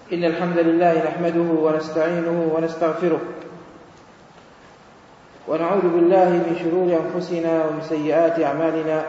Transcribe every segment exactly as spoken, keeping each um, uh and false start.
إن الحمد لله نحمده ونستعينه ونستغفره ونعوذ بالله من شرور أنفسنا ومن سيئات أعمالنا.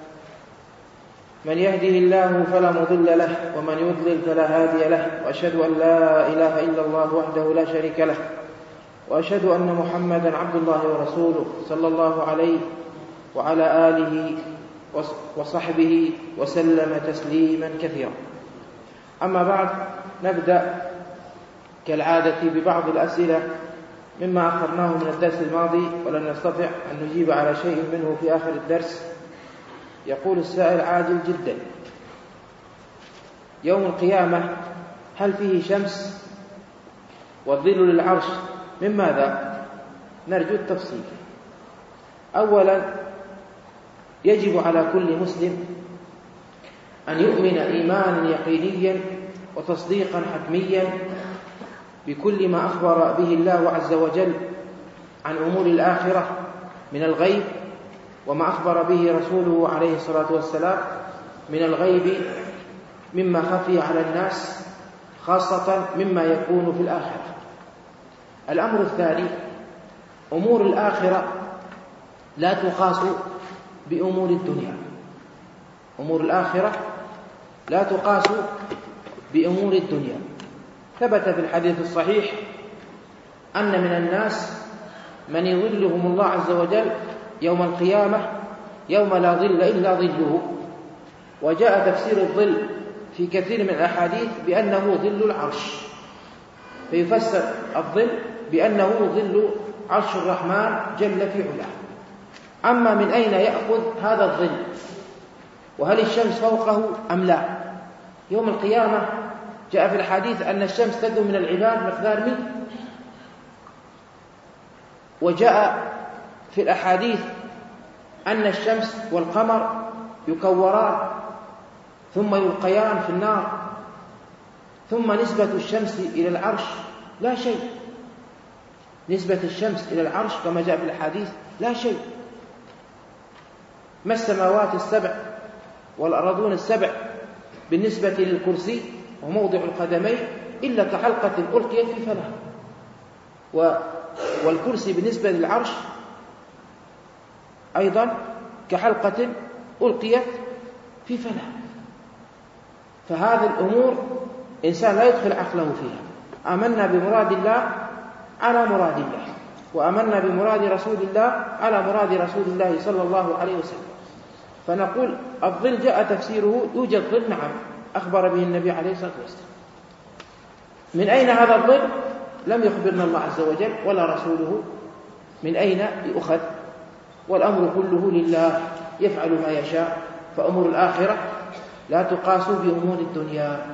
من يهده الله فلا مضل له ومن يضلل فلا هادي له، وأشهد أن لا إله إلا الله وحده لا شريك له، وأشهد أن محمدا عبد الله ورسوله صلى الله عليه وعلى آله وصحبه وسلم تسليما كثيرا. أما بعد، نبدأ كالعادة ببعض الأسئلة مما أخرناه من الدرس الماضي ولن نستطع أن نجيب على شيء منه في آخر الدرس. يقول السائل عاجل جدا: يوم القيامة هل فيه شمس والظل للعرش؟ من ماذا؟ نرجو التفصيل. أولا، يجب على كل مسلم أن يؤمن إيمانا يقينيا وتصديقا حتميا بكل ما أخبر به الله عز وجل عن أمور الآخرة من الغيب، وما أخبر به رسوله عليه الصلاة والسلام من الغيب مما خفي على الناس، خاصة مما يكون في الآخرة. الأمر الثاني: أمور الآخرة لا تقاس بأمور الدنيا. أمور الآخرة لا تقاس بأمور الدنيا. ثبت في الحديث الصحيح أن من الناس من يظلهم الله عز وجل يوم القيامة يوم لا ظل إلا ظله. وجاء تفسير الظل في كثير من الأحاديث بأنه ظل العرش، فيفسر الظل بأنه ظل عرش الرحمن جل في علاه. أما من أين يأخذ هذا الظل؟ وهل الشمس فوقه أم لا؟ يوم القيامة جاء في الحديث أن الشمس تدنو من العباد مقدار ميل، وجاء في الأحاديث أن الشمس والقمر يكوران ثم يلقيان في النار، ثم نسبة الشمس إلى العرش لا شيء. نسبة الشمس إلى العرش كما جاء في الحديث لا شيء. ما السماوات السبع والأرضون السبع بالنسبة للكرسي وموضع القدمين إلا كحلقة ألقيت في فلاه، والكرسي بالنسبة للعرش أيضا كحلقة ألقيت في فلاه. فهذه الأمور إنسان لا يدخل عقله فيها. آمنا بمراد الله على مراد الله، وآمنا بمراد رسول الله على مراد رسول الله صلى الله عليه وسلم. فنقول الظل جاء تفسيره يوجد ظل، نعم، أخبر به النبي عليه الصلاة والسلام. من أين هذا الظل؟ لم يخبرنا الله عز وجل ولا رسوله من أين يؤخذ، والأمر كله لله يفعل ما يشاء. فأمور الآخرة لا تقاس بأمور الدنيا.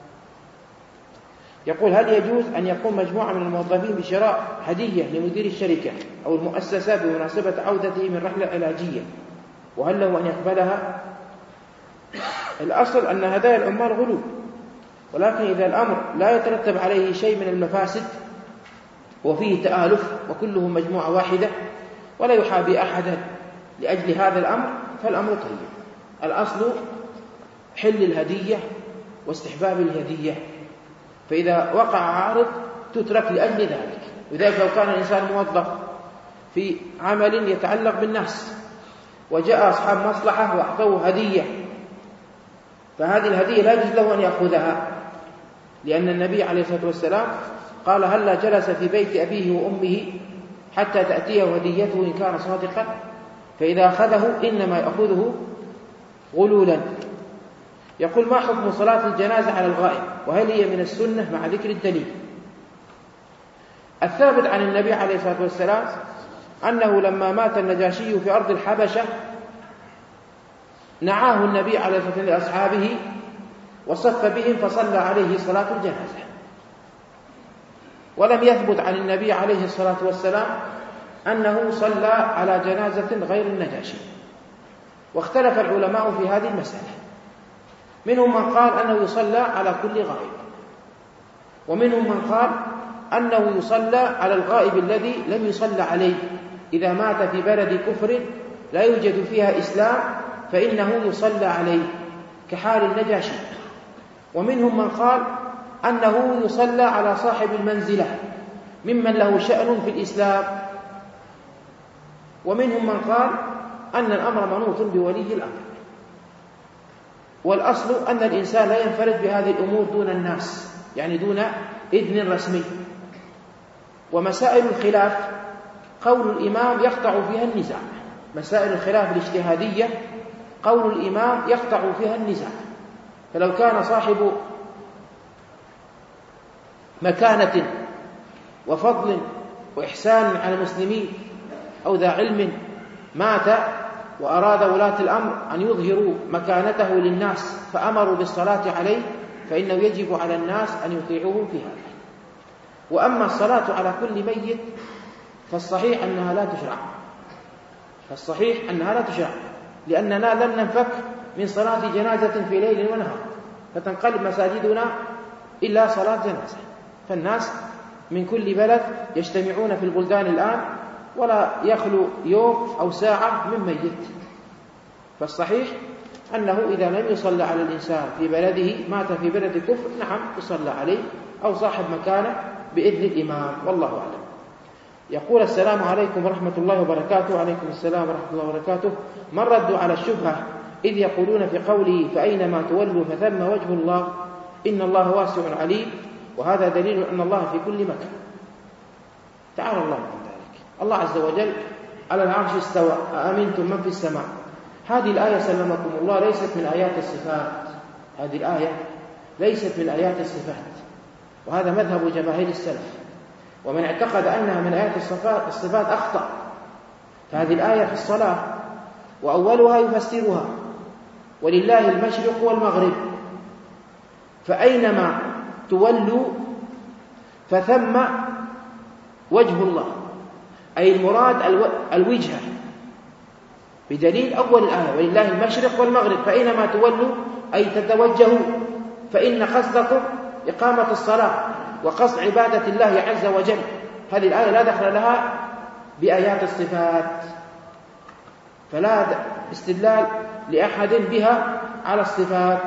يقول: هل يجوز أن يقوم مجموعة من الموظفين بشراء هدية لمدير الشركة أو المؤسسة بمناسبة عودته من رحلة علاجية، وهل له أن يقبلها؟ الأصل أن هدايا العمال غلو، ولكن إذا الأمر لا يترتب عليه شيء من المفاسد وفيه تآلف وكلهم مجموعة واحدة ولا يحابي أحدا لأجل هذا الأمر فالأمر طيب. الأصل حل الهدية واستحباب الهدية، فإذا وقع عارض تترك لأجل ذلك. وذلك لو كان الإنسان موظف في عمل يتعلق بالناس وجاء أصحاب مصلحة وأعطوه هدية، فهذه الهدية لا يجوز له أن يأخذها، لأن النبي عليه الصلاة والسلام قال: هلا جلس في بيت أبيه وأمه حتى تأتيه هديته إن كان صادقا، فإذا أخذه إنما يأخذه غلولا. يقول: ما حكم صلاة الجنازة على الغائب، وهل هي من السنة مع ذكر الدليل؟ الثابت عن النبي عليه الصلاة والسلام أنه لما مات النجاشي في أرض الحبشة نعاه النبي عليه الصلاة والسلام لأصحابه وصف بهم فصلى عليه صلاة الجنازة. ولم يثبت عن النبي عليه الصلاة والسلام أنه صلى على جنازة غير النجاشي. واختلف العلماء في هذه المسألة، منهم من قال أنه يصلى على كل غائب، ومنهم من قال أنه يصلى على الغائب الذي لم يصلى عليه إذا مات في بلد كفر لا يوجد فيها إسلام فإنه يصلى عليه كحال النجاشي. ومنهم من قال أنه يصلى على صاحب المنزلة ممن له شأن في الإسلام، ومنهم من قال أن الأمر منوط بولي الأمر. والأصل أن الإنسان لا ينفرد بهذه الأمور دون الناس، يعني دون إذن رسمي. ومسائل الخلاف قول الإمام يقطع فيها النزاع، مسائل الخلاف الاجتهادية قول الإمام يقطع فيها النزاع. فلو كان صاحب مكانة وفضل وإحسان على المسلمين أو ذا علم مات وأراد ولاة الأمر أن يظهروا مكانته للناس فأمروا بالصلاة عليه، فإنه يجب على الناس أن يطيعوه في هذا. وأما الصلاة على كل ميت فالصحيح أنها لا تشرع، فالصحيح أنها لا تشرع لأننا لن ننفك من صلاة جنازة في ليل ونهار، فتنقلب مساجدنا إلا صلاة جنازة. فالناس من كل بلد يجتمعون في البلدان الآن ولا يخلو يوم أو ساعة من ميت. فالصحيح أنه إذا لم يصلى على الإنسان في بلده مات في بلد كفر، نعم يصلى عليه أو صاحب مكانه بإذن الإمام، والله أعلم. يقول السلام عليكم ورحمة الله وبركاته. عليكم السلام ورحمة الله وبركاته. من ردوا على الشبهة إذ يقولون في قوله فأينما تولوا فثم وجه الله إن الله واسع عليم، وهذا دليل أن الله في كل مكان. تعالى الله عن ذلك. الله عز وجل على العرش استوى، أأمنتم من في السماء. هذه الآية سلمكم الله ليست من آيات الصفات، هذه الآية ليست من آيات الصفات، وهذا مذهب جماهير السلف. ومن اعتقد أنها من آيات الصفات, الصفات أخطأ. فهذه الآية في الصلاة وأولها يفسرها ولله المشرق والمغرب، فأينما تولوا فثم وجه الله، أي المراد الوجهة، بدليل أول الآية ولله المشرق والمغرب، فأينما تولوا أي تتوجهوا، فإن قصدكم إقامة الصلاة وقصد عبادة الله عز وجل. هذه الآية لا دخل لها بآيات الصفات، فلا استدلال لأحد بها على الصفات.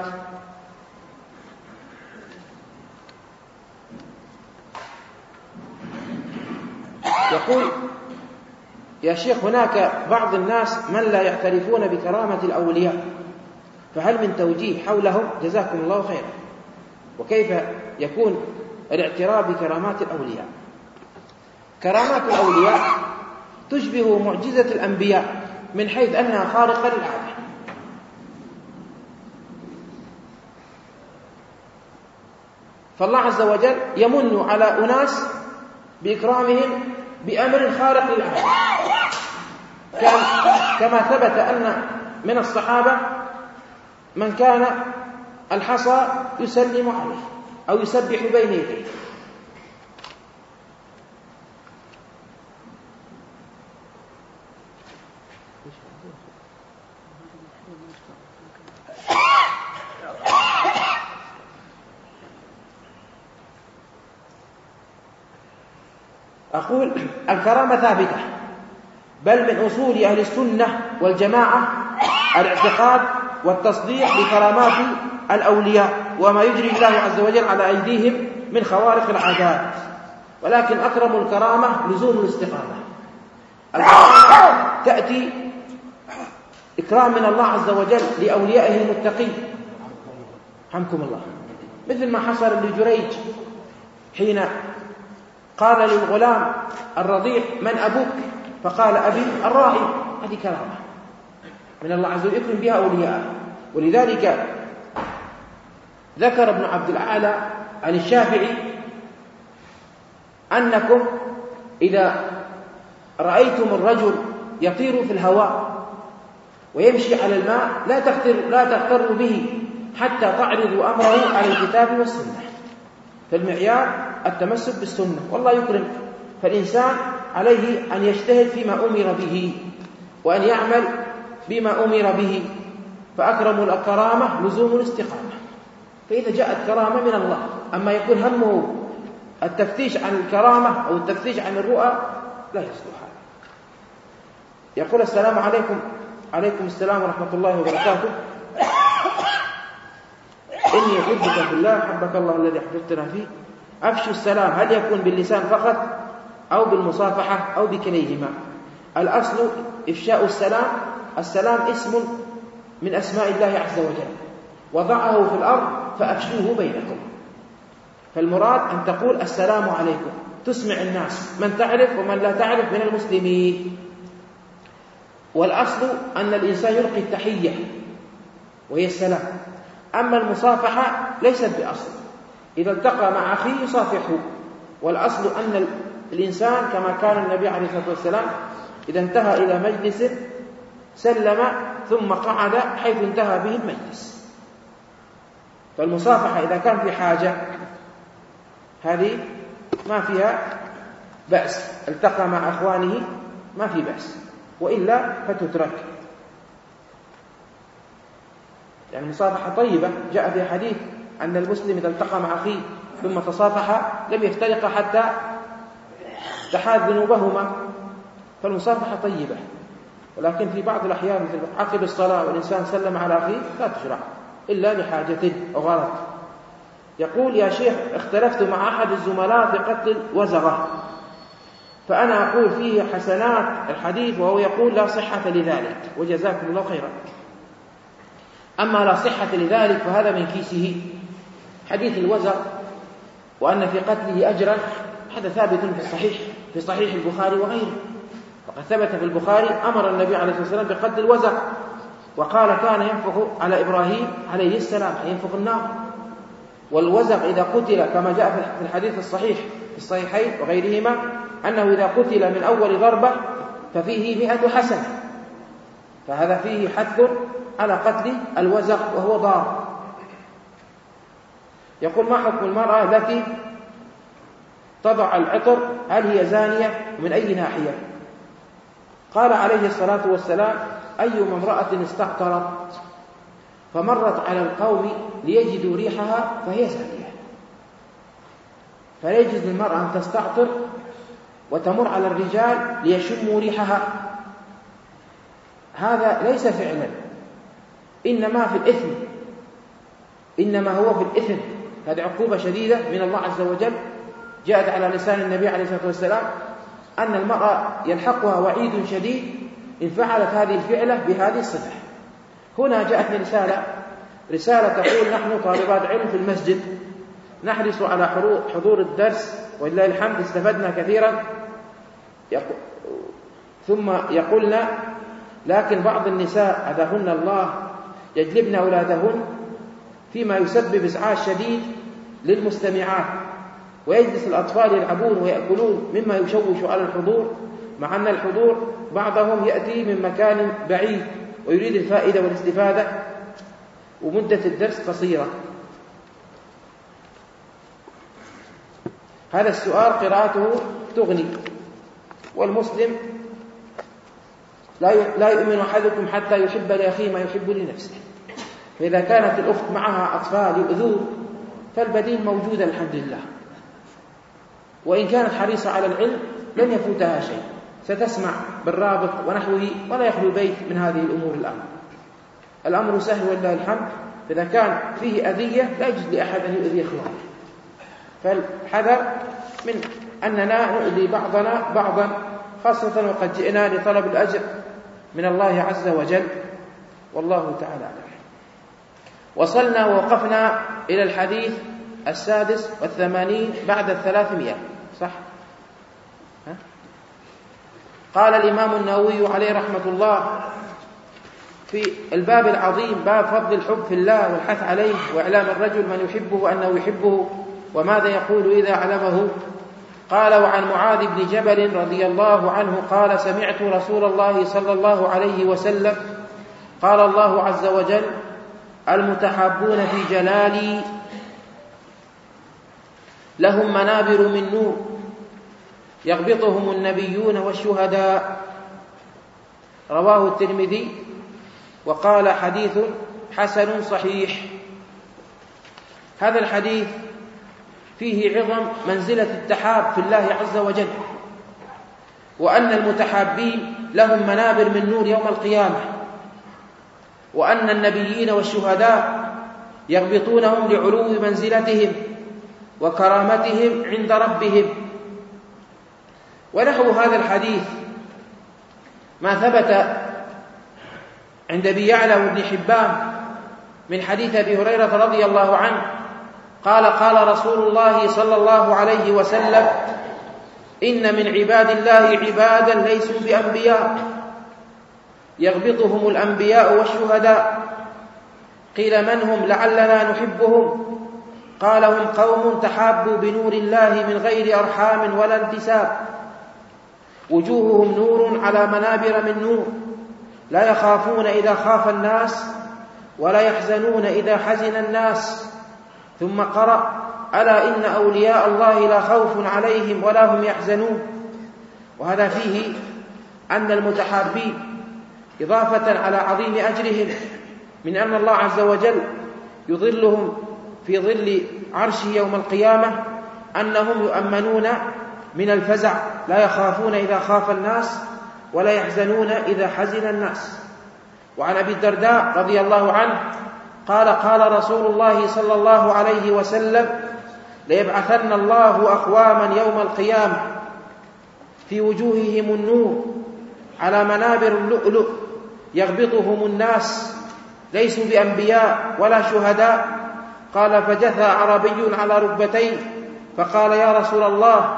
يقول يا شيخ هناك بعض الناس من لا يعترفون بكرامة الأولياء، فهل من توجيه حولهم؟ جزاكم الله خيرا. وكيف يكون الاعتراف بكرامات الأولياء؟ كرامات الأولياء تشبه معجزة الأنبياء من حيث أنها خارقة للعادة. فالله عز وجل يمن على أناس بإكرامهم بأمر خارق للعادة، كما ثبت أن من الصحابة من كان الحصى يسلم عليه أو يسبح بين يديه. أقول الكرامة ثابتة، بل من أصول أهل السنة والجماعة الاعتقاد والتصديق بكرامات الأولياء وما يجري الله عز وجل على أيديهم من خوارق العادات. ولكن أكرم الكرامة لزوم الاستقامة. الكرامة تأتي إكرام من الله عز وجل لأوليائه المتقين، حمكم الله، مثل ما حصل لجريج حين قال للغلام الرضيع من أبوك؟ فقال أبي الراعي. هذه كرامة من الله عز وجل يكرم بها أولياءه. ولذلك ذكر ابن عبد الأعلى عن الشافعي أنكم إذا رأيتم الرجل يطير في الهواء ويمشي على الماء لا تغتر لا تغتروا به حتى تعرضوا أمره على الكتاب والسنة. فالمعيار التمسك بالسنة، والله يكرم. فالإنسان عليه أن يجتهد فيما أمر به وأن يعمل بما أمر به، فأكرم الكرامة لزوم الاستقامة. فإذا جاءت كرامة من الله، أما يكون همه التفتيش عن الكرامة أو التفتيش عن الرؤى لا يصلح هذا. يقول السلام عليكم. عليكم السلام ورحمة الله وبركاته. إني أحبك في الله حبك الله الذي أحببتنا فيه. أفشوا السلام، هل يكون باللسان فقط أو بالمصافحة أو بكليهما؟ الأصل إفشاء السلام. السلام اسم من أسماء الله عز وجل، وضعه في الأرض فأفشوه بينكم. فالمراد أن تقول السلام عليكم، تسمع الناس من تعرف ومن لا تعرف من المسلمين. والأصل أن الإنسان يلقي التحية وهي السلام. أما المصافحة ليست بأصل، إذا التقى مع أخيه يصافحه. والأصل أن الإنسان كما كان النبي عليه الصلاة والسلام إذا انتهى إلى مجلس سلم ثم قعد حيث انتهى به المجلس. فالمصافحة إذا كان في حاجة هذه ما فيها بأس، التقى مع أخوانه ما في بأس، وإلا فتترك. يعني المصافحة طيبة، جاء في حديث أن المسلم إذا التقى مع أخيه ثم تصافح لم يفترق حتى تحاذ ذنوبهما. فالمصافحة طيبة، ولكن في بعض الأحيان مثل عقب الصلاة والإنسان سلم على أخيه لا تشرع إلا لحاجة أو غرض. يقول: يا شيخ، اختلفت مع أحد الزملاء في قتل الوزغة، فأنا أقول فيه حسنات الحديث وهو يقول لا صحة لذلك، وجزاكم الله خيرا. أما لا صحة لذلك فهذا من كيسه. حديث الوزغ وأن في قتله أجرا هذا ثابت في الصحيح في صحيح البخاري وغيره. وقد ثبت في البخاري أمر النبي عليه الصلاة والسلام بقتل الوزغ، وقال كان ينفخ على إبراهيم عليه السلام أن ينفخ النار. والوزغ إذا قتل كما جاء في الحديث الصحيح في الصحيحين وغيرهما أنه إذا قتل من أول ضربة ففيه مئة حسنة، فهذا فيه حث على قتل الوزغ وهو ضار. يقول: ما حكم المرأة التي تضع العطر، هل هي زانية ومن أي ناحية؟ قال عليه الصلاة والسلام: أيما امرأة استعطرت فمرت على القوم ليجدوا ريحها فهي زانية. فلا يجوز للمرأة أن تستعطر وتمر على الرجال ليشموا ريحها، هذا ليس فعلا، إنما في الإثم، إنما هو في الإثم. هذه عقوبة شديدة من الله عز وجل جاءت على لسان النبي عليه الصلاة والسلام أن المرأة يلحقها وعيد شديد إن فعلت هذه الفعلة بهذه الصفة. هنا جاءتني رسالة رسالة تقول: نحن طالبات علم في المسجد نحرص على حضور الدرس ولله الحمد استفدنا كثيرا، ثم يقولنا لكن بعض النساء هداهن الله يجلبن أولادهن فيما يسبب إزعاج شديد للمستمعات، ويجلس الأطفال يلعبون ويأكلون مما يشوش على الحضور، مع أن الحضور بعضهم يأتي من مكان بعيد ويريد الفائدة والاستفادة ومدة الدرس قصيرة. هذا السؤال قراءته تغني، والمسلم لا يؤمن أحدكم حتى يحب لأخيه ما يحب لنفسه. فإذا كانت الأخت معها أطفال يؤذون فالبديل موجود الحمد لله، وإن كانت حريصة على العلم لن يفوتها شيء، ستسمع بالرابط ونحوه ولا يخلو بيت من هذه الأمور. الأمر الأمر سهل ولله الحمد. فإذا كان فيه أذية لا يجوز لأحد أن يؤذي إخوانه، فالحذر من أننا نؤذي بعضنا بعضا، خاصة وقد جئنا لطلب الأجر من الله عز وجل، والله تعالى أعلم. وصلنا ووقفنا إلى الحديث السادس والثمانين بعد الثلاثمائة، صح؟ ها؟ قال الإمام النووي عليه رحمة الله في الباب العظيم باب فضل الحب في الله والحث عليه وإعلام الرجل من يحبه أنه يحبه وماذا يقول إذا علمه. قال: وعن معاذ بن جبل رضي الله عنه قال: سمعت رسول الله صلى الله عليه وسلم قال: الله عز وجل: المتحابون في جلالي لهم منابر من نور يغبطهم النبيون والشهداء. رواه الترمذي وقال: حديث حسن صحيح. هذا الحديث فيه عظم منزلة التحاب في الله عز وجل، وأن المتحابين لهم منابر من نور يوم القيامة، وأن النبيين والشهداء يغبطونهم لعلو منزلتهم وكرامتهم عند ربهم. ونحو هذا الحديث ما ثبت عند أبي يعلى وابن حبان من حديث أبي هريرة رضي الله عنه قال قال رسول الله صلى الله عليه وسلم: إن من عباد الله عبادا ليسوا بأنبياء يغبطهم الأنبياء والشهداء. قيل: من هم لعلنا نحبهم؟ قال: هم قوم تحابوا بنور الله من غير أرحام ولا انتساب، وجوههم نور على منابر من نور، لا يخافون إذا خاف الناس ولا يحزنون إذا حزن الناس. ثم قرأ: ألا إن أولياء الله لا خوف عليهم ولا هم يحزنون. وهذا فيه أن المتحابين إضافة على عظيم أجرهم من أن الله عز وجل يظلهم في ظل عرشه يوم القيامة أنهم يؤمنون من الفزع، لا يخافون إذا خاف الناس ولا يحزنون إذا حزن الناس. وعن أبي الدرداء رضي الله عنه قال قال رسول الله صلى الله عليه وسلم: ليبعثن الله أقواما يوم القيامة في وجوههم النور على منابر اللؤلؤ يغبطهم الناس، ليسوا بأنبياء ولا شهداء. قال: فجثى عربي على ركبتيه فقال: يا رسول الله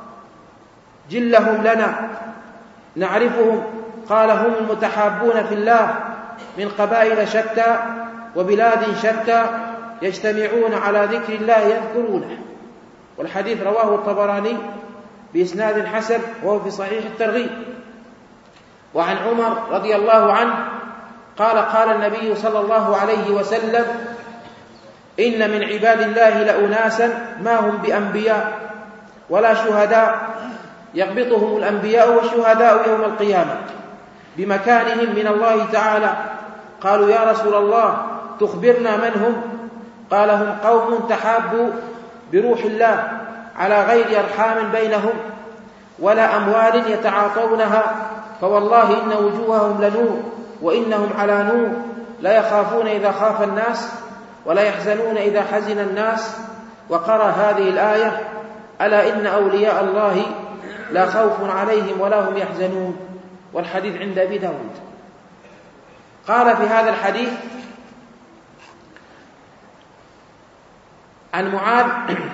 جلهم لنا نعرفهم. قال: هم المتحابون في الله من قبائل شتى وبلاد شتى يجتمعون على ذكر الله يذكرونه. والحديث رواه الطبراني بإسناد حسن وهو في صحيح الترغيب. وعن عمر رضي الله عنه قال قال النبي صلى الله عليه وسلم: إن من عباد الله لأناسا ما هم بأنبياء ولا شهداء يغبطهم الأنبياء والشهداء يوم القيامة بمكانهم من الله تعالى. قالوا: يا رسول الله تخبرنا من هم؟ قال: هم قوم تحابوا بروح الله على غير أرحام بينهم ولا أموال يتعاطونها، فوالله إن وجوههم لنور وإنهم على نور، لا يخافون إذا خاف الناس ولا يحزنون إذا حزن الناس. وقرأ هذه الآية: ألا إن أولياء الله لا خوف عليهم ولا هم يحزنون. والحديث عند أبي داود. قال في هذا الحديث عن معاذ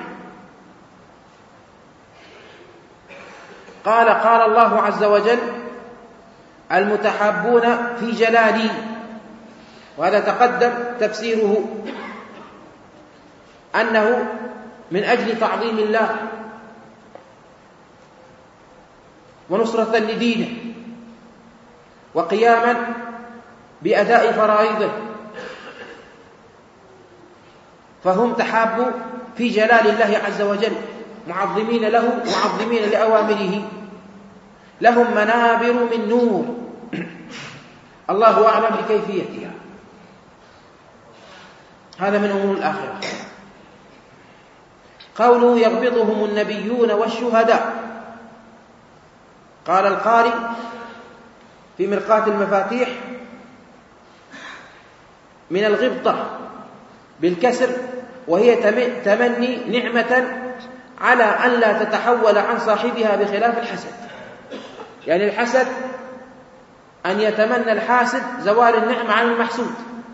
قال قال الله عز وجل: المتحابون في جلالي. وهذا تقدم تفسيره أنه من أجل تعظيم الله ونصرة لدينه وقياما بأداء فرائضه، فهم تحابوا في جلال الله عز وجل معظمين له معظمين لأوامره، لهم منابر من نور الله أعلم بكيفيتها. هذا من أمور الآخرة. قوله: يغبطهم النبيون والشهداء. قال القاري في مرقاة المفاتيح: من الغبطة بالكسر، وهي تمني نعمة على أن لا تتحول عن صاحبها بخلاف الحسد. يعني الحسد أن يتمنى الحاسد زوال النعمة عن المحسود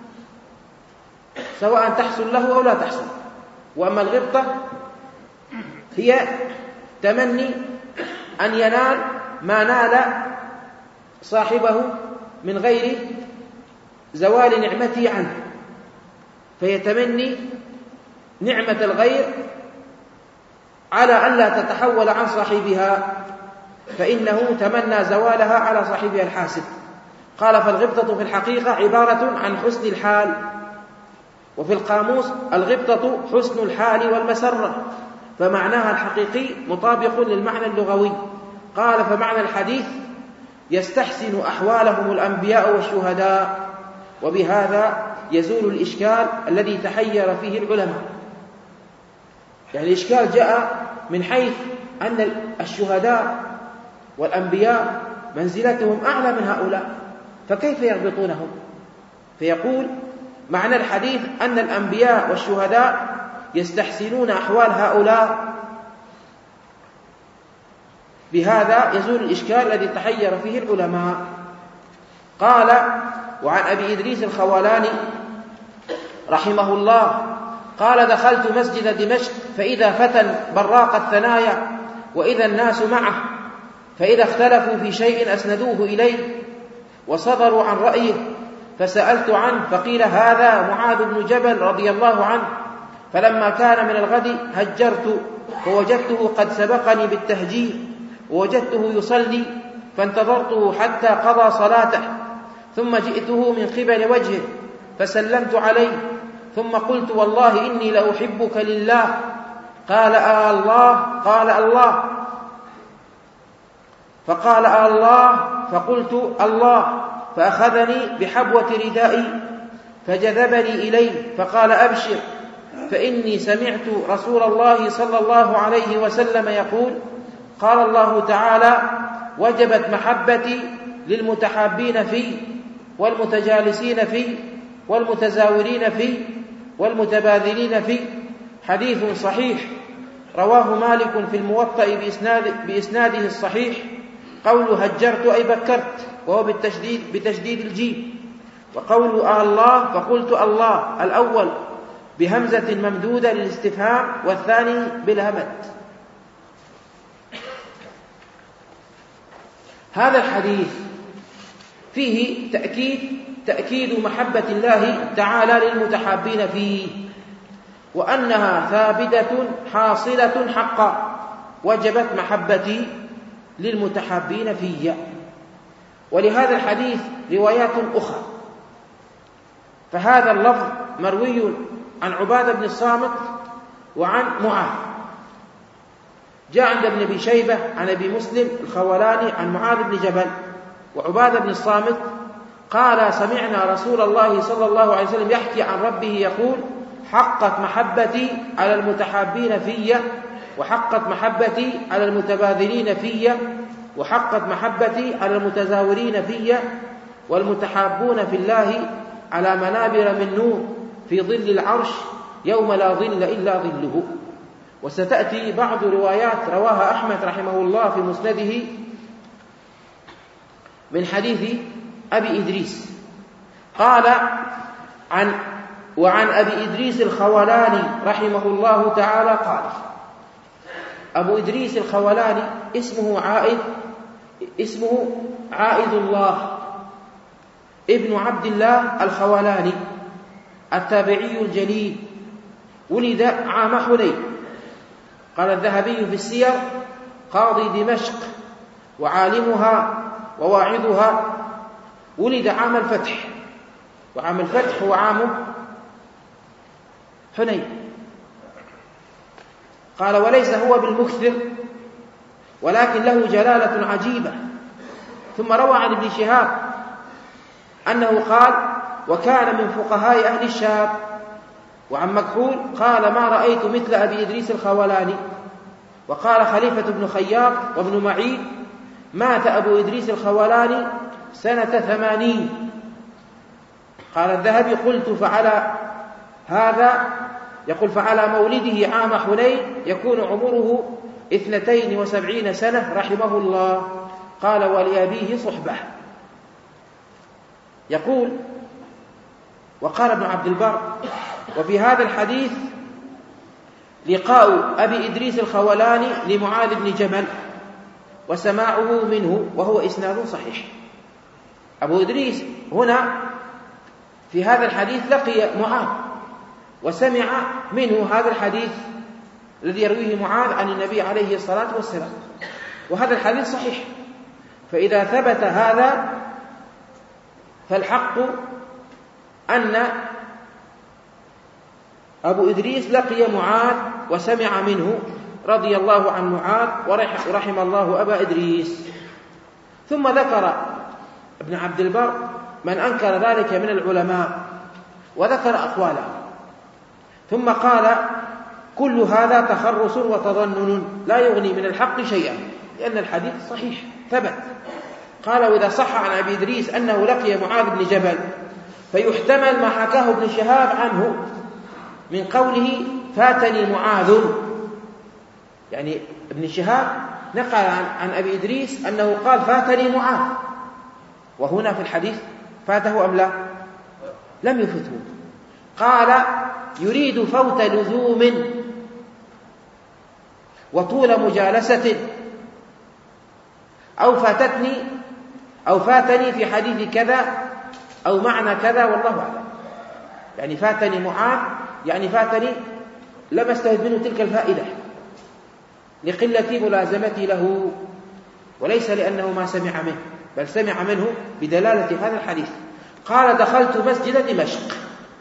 سواء تحصل له أو لا تحصل. وأما الغبطة هي تمني أن ينال ما نال صاحبه من غير زوال نعمته عنه، فيتمني نعمة الغير على أن لا تتحول عن صاحبها، فإنه تمنى زوالها على صاحبها الحاسد. قال: فالغبطة في الحقيقة عبارة عن حسن الحال، وفي القاموس الغبطة حسن الحال والمسرة، فمعناها الحقيقي مطابق للمعنى اللغوي. قال: فمعنى الحديث يستحسن أحوالهم الأنبياء والشهداء. وبهذا يزول الإشكال الذي تحير فيه العلماء. يعني الإشكال جاء من حيث أن الشهداء والأنبياء منزلتهم أعلى من هؤلاء، فكيف يغبطونهم؟ فيقول: معنى الحديث أن الأنبياء والشهداء يستحسنون أحوال هؤلاء. بهذا يزول الإشكال الذي تحير فيه العلماء. قال: وعن أبي إدريس الخولاني رحمه الله قال: دخلت مسجد دمشق فإذا فتى براق الثنايا وإذا الناس معه، فإذا اختلفوا في شيء أسندوه إليه وصدروا عن رأيه، فسألت عنه فقيل: هذا معاذ بن جبل رضي الله عنه. فلما كان من الغد هجرت فوجدته قد سبقني بالتهجير، ووجدته يصلي فانتظرته حتى قضى صلاته، ثم جئته من قبل وجهه فسلمت عليه، ثم قلت: والله إني لأحبك لله. قال: آه الله؟ قال: الله. فقال: آه الله؟ فقلت: الله. فأخذني بحبوة ردائي فجذبني إليه فقال: أبشر، فإني سمعت رسول الله صلى الله عليه وسلم يقول: قال الله تعالى: وجبت محبتي للمتحابين فيه والمتجالسين فيه والمتزاورين فيه والمتباذلين فيه. حديث صحيح رواه مالك في الموطأ بإسناد بإسناده الصحيح. قول هجرت أي بكرت، وهو بالتشديد بتشديد الجيم. وقول آه الله فقلت الله الأول بهمزة ممدودة للاستفهام، والثاني بالهمد. هذا الحديث فيه تأكيد تأكيد محبة الله تعالى للمتحابين فيه، وأنها ثابتة حاصلة حقا. وجبت محبتي للمتحابين فيه. ولهذا الحديث روايات أخرى، فهذا اللفظ مروي عن عبادة بن الصامت وعن معاذ. جاء عند ابن أبي شيبة عن أبي مسلم الخولاني عن معاذ بن جبل وعبادة بن الصامت قال: سمعنا رسول الله صلى الله عليه وسلم يحكي عن ربه يقول: حقت محبتي على المتحابين في، وحقت محبتي على المتباذلين في، وحقت محبتي على المتزاورين في، والمتحابون في الله على منابر من نور في ظل العرش يوم لا ظل إلا ظله. وستأتي بعض روايات رواها أحمد رحمه الله في مسنده من حديث أبي إدريس. قال: عن وعن أبي إدريس الخولاني رحمه الله تعالى قال: أبو إدريس الخولاني اسمه عائد اسمه عائد الله ابن عبد الله الخولاني التابعي الجليل، ولد عام حنين. قال الذهبي في السير: قاضي دمشق وعالمها وواعظها، ولد عام الفتح، وعام الفتح هو عام حنين. قال: وليس هو بالمكثر، ولكن له جلالة عجيبة. ثم روى عن ابن شهاب أنه قال: وكان من فقهاء أهل الشام. وعن مكحول قال: ما رأيت مثل أبي إدريس الخولاني. وقال خليفة بن خياط وابن معين: مات أبو إدريس الخولاني سنة ثمانين. قال الذهبي: قلت: فعلى هذا يقول فعلى مولده عام حنين يكون عمره اثنتين وسبعين سنة رحمه الله. قال: ولأبيه صحبة. يقول: وقال ابن عبد البر: وفي هذا الحديث لقاء أبي إدريس الخولاني لمعاذ بن جبل وسماعه منه، وهو إسناد صحيح. أبو إدريس هنا في هذا الحديث لقي معاذ وسمع منه هذا الحديث الذي يرويه معاذ عن النبي عليه الصلاة والسلام، وهذا الحديث صحيح. فإذا ثبت هذا فالحق أن أبو إدريس لقي معاذ وسمع منه رضي الله عن معاذ ورحم الله أبا إدريس. ثم ذكر ابن عبد البر من أنكر ذلك من العلماء وذكر أقواله، ثم قال: كل هذا تخرص وتظنن لا يغني من الحق شيئا، لأن الحديث صحيح ثبت. قال: وإذا صح عن أبي إدريس أنه لقي معاذ بن جبل فيحتمل ما حكاه ابن شهاب عنه من قوله فاتني معاذ، يعني ابن شهاب نقل عن, عن أبي إدريس أنه قال فاتني معاذ، وهنا في الحديث فاته أم لا؟ لم يفته. قال يريد فوت لزوم وطول مجالسة، أو فاتتني أو فاتني في حديث كذا أو معنى كذا والله أعلم. يعني فاتني معاذ يعني فاتني لم استفد منه تلك الفائدة لقلة ملازمتي له، وليس لأنه ما سمع منه، بل سمع منه بدلالة هذا الحديث. قال دخلت مسجد دمشق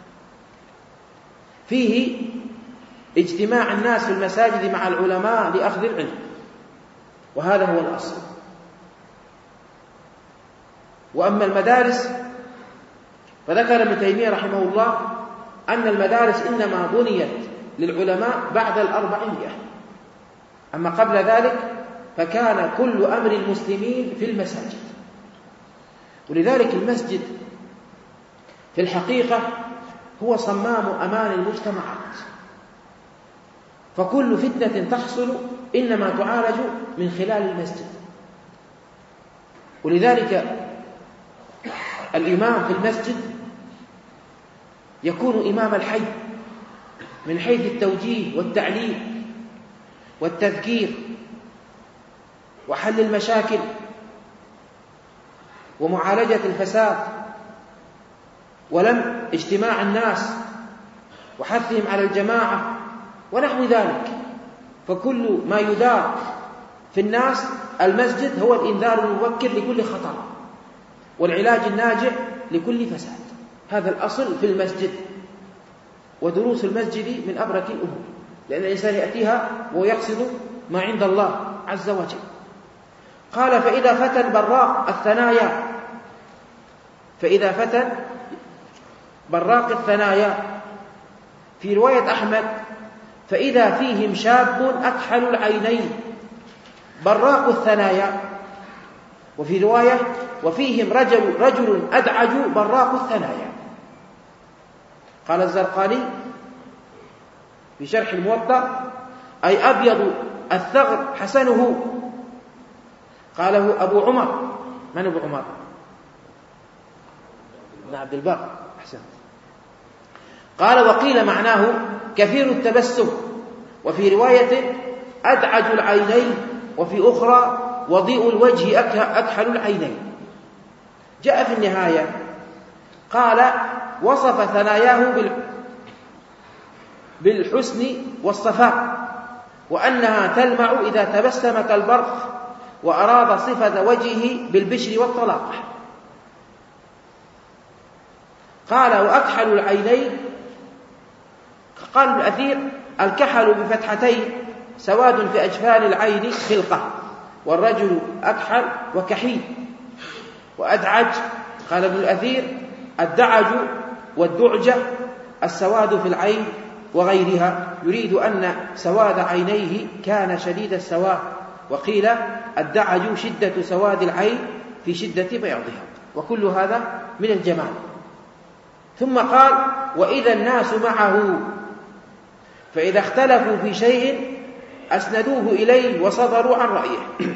فيه اجتماع الناس في المساجد مع العلماء لأخذ العلم، وهذا هو الأصل. وأما المدارس فذكر ابن تيمية رحمه الله أن المدارس إنما بنيت للعلماء بعد الأربعمائة، أما قبل ذلك فكان كل أمر المسلمين في المساجد. ولذلك المسجد في الحقيقة هو صمام أمان المجتمعات، فكل فتنة تحصل إنما تعالج من خلال المسجد. ولذلك الإمام في المسجد يكون إمام الحي من حيث التوجيه والتعليم والتذكير وحل المشاكل ومعالجة الفساد، ولم اجتماع الناس وحثهم على الجماعة ونحو ذلك. فكل ما يدار في الناس المسجد هو الإنذار المبكر لكل خطر والعلاج الناجع لكل فساد. هذا الأصل في المسجد. ودروس المسجد من أبرك الأمور، لأن الإنسان يأتيها ويقصد ما عند الله عز وجل. قال فإذا فتن براق الثنايا، فإذا فتن براق الثنايا، في رواية أحمد فإذا فيهم شاب أكحل العينين براق الثنايا، وفي رواية وفيهم رجل, رجل أدعج براق الثنايا. قال الزرقاني في شرح الموطأ أي أبيض الثغر حسنه. قاله أبو عمر. من أبو عمر؟ ابن عبد البر. أحسنت. قال وقيل معناه كثير التبسم، وفي رواية أدعج العينين، وفي أخرى وضيء الوجه أكحل العينين. جاء في النهاية قال وصف ثناياه بالحسن والصفاء، وأنها تلمع إذا تبسم كالبرق، وأراد صفة وجهه بالبشر والطلاقة. قال وأكحل العينين، قال الأثير الكحل بفتحتين سواد في أجفان العين خلقة، والرجل أكحل وكحيل. وأدعج قال ابن الأثير الدعج والدعجة السواد في العين وغيرها، يريد أن سواد عينيه كان شديد السواد. وقيل الدعج شدة سواد العين في شدة بياضها، وكل هذا من الجمال. ثم قال وإذا الناس معه فإذا اختلفوا في شيء أسندوه إليه وصدروا عن رأيه.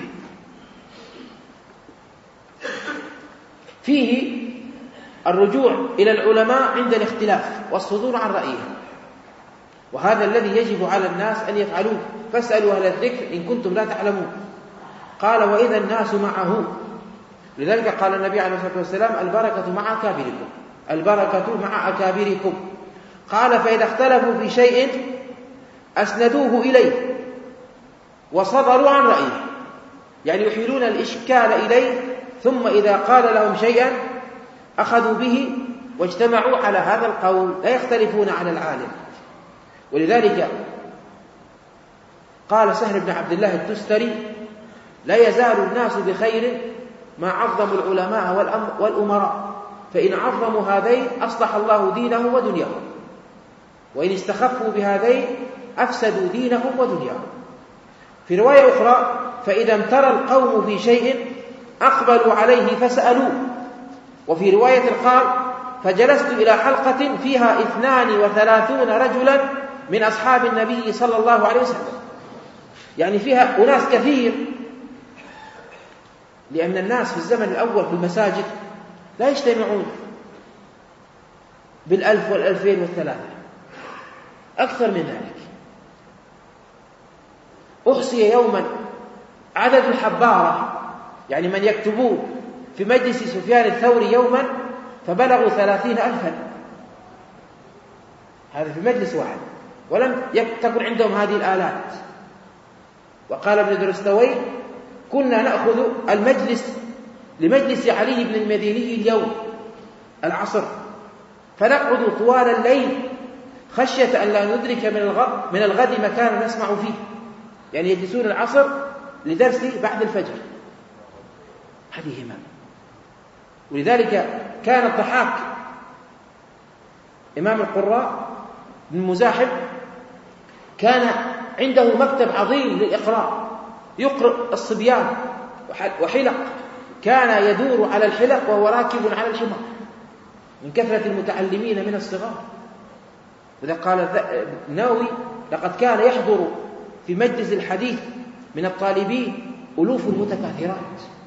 فيه الرجوع إلى العلماء عند الاختلاف والصدور عن رأيهم، وهذا الذي يجب على الناس أن يفعلوه، فاسألوا أهل الذكر إن كنتم لا تعلمون. قال وإذا الناس معه، لذلك قال النبي عليه الصلاة والسلام البركة مع أكابركم، البركة مع أكابركم. قال فإذا اختلفوا في شيء أسندوه إليه وصدروا عن رأيه، يعني يحيلون الإشكال إليه، ثم إذا قال لهم شيئا أخذوا به واجتمعوا على هذا القول، لا يختلفون على العالم. ولذلك قال سهل بن عبد الله التستري لا يزال الناس بخير ما عظموا العلماء والأمراء، فإن عظموا هذين أصلح الله دينهم ودنياهم، وإن استخفوا بهذين أفسدوا دينهم ودنياهم. في رواية أخرى فإذا امترى القوم في شيء أقبلوا عليه فسألوه. وفي رواية قال فجلست إلى حلقة فيها اثنان وثلاثون رجلا من أصحاب النبي صلى الله عليه وسلم، يعني فيها أناس كثير، لأن الناس في الزمن الأول في المساجد لا يجتمعون بالألف والألفين والثلاثة، أكثر من ذلك. أحصي يوما عدد الحبارة، يعني من يكتبون في مجلس سفيان الثوري يوما، فبلغوا ثلاثين ألفا، هذا في مجلس واحد، ولم تكن عندهم هذه الآلات. وقال ابن درستوي: كنا نأخذ المجلس لمجلس علي بن المديني اليوم العصر، فنقعد طوال الليل خشية أن لا ندرك من الغد, من الغد مكان نسمع فيه، يعني يجلسون العصر لدرس بعد الفجر. هذه همم. ولذلك كان الضحاك إمام القراء بن مزاحم كان عنده مكتب عظيم للإقراء، يقرأ الصبيان وحلق، كان يدور على الحلق وهو راكب على الحمار من كثرة المتعلمين من الصغار. وإذا قال النووي: لقد كان يحضر في مجلس الحديث من الطالبين ألوف متكاثرات.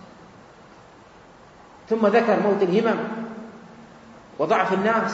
ثم ذكر موت الهمم وضعف الناس.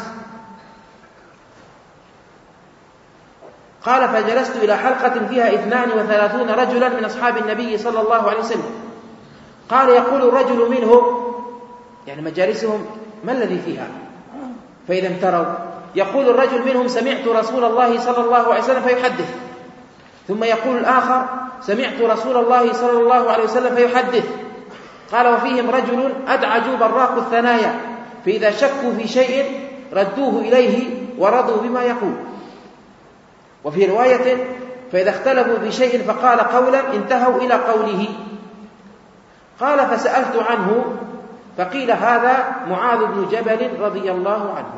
قال: فجلست إلى حلقة فيها اثنان وثلاثون رجلا من أصحاب النبي صلى الله عليه وسلم. قال: يقول الرجل منهم، يعني مجالسهم ما الذي فيها فإذا امتروا، يقول الرجل منهم: سمعت رسول الله صلى الله عليه وسلم فيحدث. ثم يقول الآخر: سمعت رسول الله صلى الله عليه وسلم فيحدث. قال: وفيهم رجل أدعج براق الثنايا، فإذا شكوا في شيء ردوه إليه ورضوا بما يقول. وفي رواية: فإذا اختلفوا في شيء فقال قولا انتهوا إلى قوله. قال: فسألت عنه فقيل: هذا معاذ بن جبل رضي الله عنه.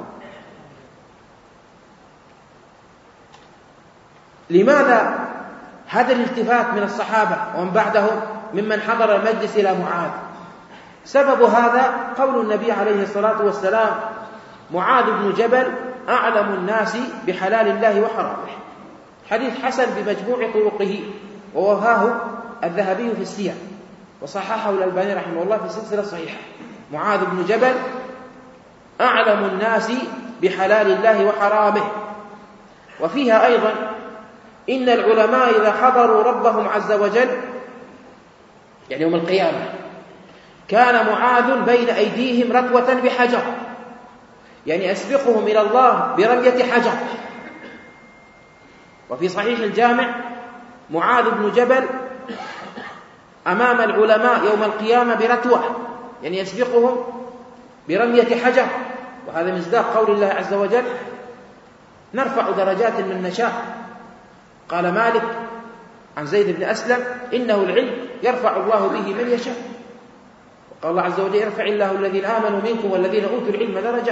لماذا هذا الالتفات من الصحابة ومن بعدهم ممن حضر المجلس إلى معاذ؟ سبب هذا قول النبي عليه الصلاة والسلام: معاذ بن جبل أعلم الناس بحلال الله وحرامه. حديث حسن بمجموع طرقه، ووهاه الذهبي في السير، وصححه الألباني رحمه الله في السلسلة الصحيحة. معاذ بن جبل أعلم الناس بحلال الله وحرامه. وفيها أيضا: إن العلماء إذا حضروا ربهم عز وجل، يعني يوم القيامة، كان معاذ بين أيديهم ركوة بحجر، يعني أسبقهم إلى الله برمية حجر. وفي صحيح الجامع: معاذ بن جبل أمام العلماء يوم القيامة برتوة، يعني يسبقهم برمية حجر. وهذا مصداق قول الله عز وجل: نرفع درجات من نشاء. قال مالك عن زيد بن أسلم: إنه العلم يرفع الله به من يشاء. وقال الله عز وجل: يرفع الله الذين آمنوا منكم والذين أوتوا العلم درجات.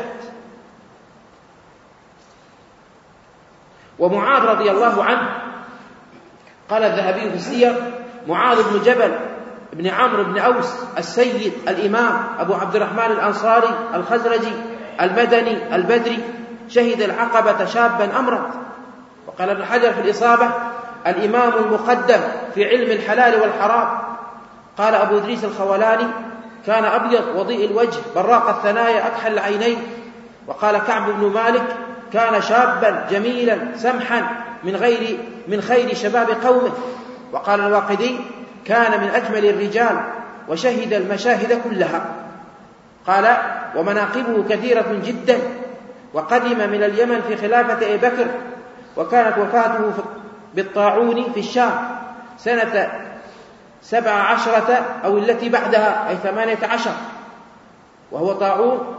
ومعاذ رضي الله عنه قال الذهبي في السير: معاذ بن جبل بن عمرو بن أوس السيد الإمام أبو عبد الرحمن الأنصاري الخزرجي المدني البدري، شهد العقبة شابا أمرا. وقال ابن حجر في الإصابة: الإمام المقدم في علم الحلال والحرام. قال أبو إدريس الخولاني: كان أبيض وضيء الوجه براق الثنايا أكحل العينين. وقال كعب بن مالك: كان شابا جميلا سمحا من غير من خير شباب قومه. وقال الواقدي: كان من أجمل الرجال وشهد المشاهد كلها. قال: ومناقبه كثيرة جدا، وقدم من اليمن في خلافة أبي بكر، وكانت وفاته بالطاعون في الشام سنة سبع عشرة أو التي بعدها، أي ثمانية عشر. وهو طاعون